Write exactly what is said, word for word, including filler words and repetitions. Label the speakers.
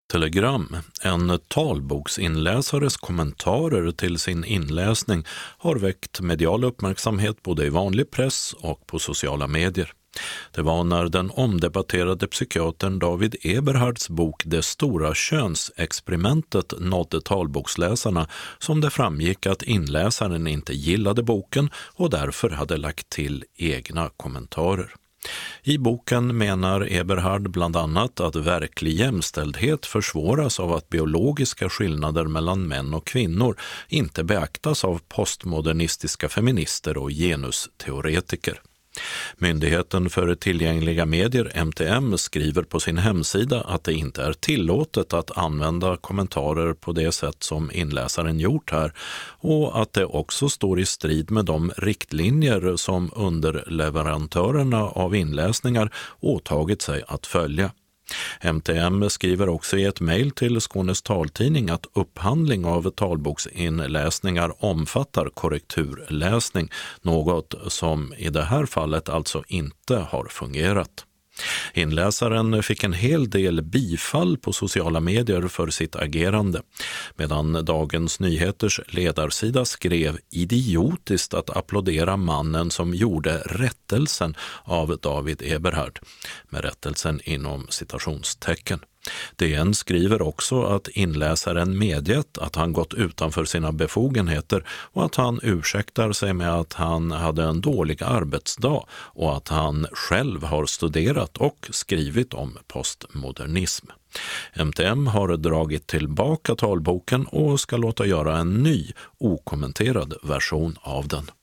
Speaker 1: Telegram, en talboksinläsares kommentarer till sin inläsning, har väckt medial uppmärksamhet både i vanlig press och på sociala medier. Det var när den omdebatterade psykiatern David Eberhards bok Det stora könsexperimentet nådde talboksläsarna som det framgick att inläsaren inte gillade boken och därför hade lagt till egna kommentarer. I boken menar Eberhard bland annat att verklig jämställdhet försvåras av att biologiska skillnader mellan män och kvinnor inte beaktas av postmodernistiska feminister och genusteoretiker. Myndigheten för tillgängliga medier, M T M, skriver på sin hemsida att det inte är tillåtet att använda kommentarer på det sätt som inläsaren gjort här och att det också står i strid med de riktlinjer som underleverantörerna av inläsningar åtagit sig att följa. M T M skriver också i ett mejl till Skånes taltidning att upphandling av talboksinläsningar omfattar korrekturläsning, något som i det här fallet alltså inte har fungerat. Inläsaren fick en hel del bifall på sociala medier för sitt agerande, medan Dagens Nyheters ledarsida skrev idiotiskt att applådera mannen som gjorde rättelsen av David Eberhard, med rättelsen inom citationstecken. D N skriver också att inläsaren medgett att han gått utanför sina befogenheter och att han ursäktar sig med att han hade en dålig arbetsdag och att han själv har studerat och skrivit om postmodernism. M T M har dragit tillbaka talboken och ska låta göra en ny, okommenterad version av den.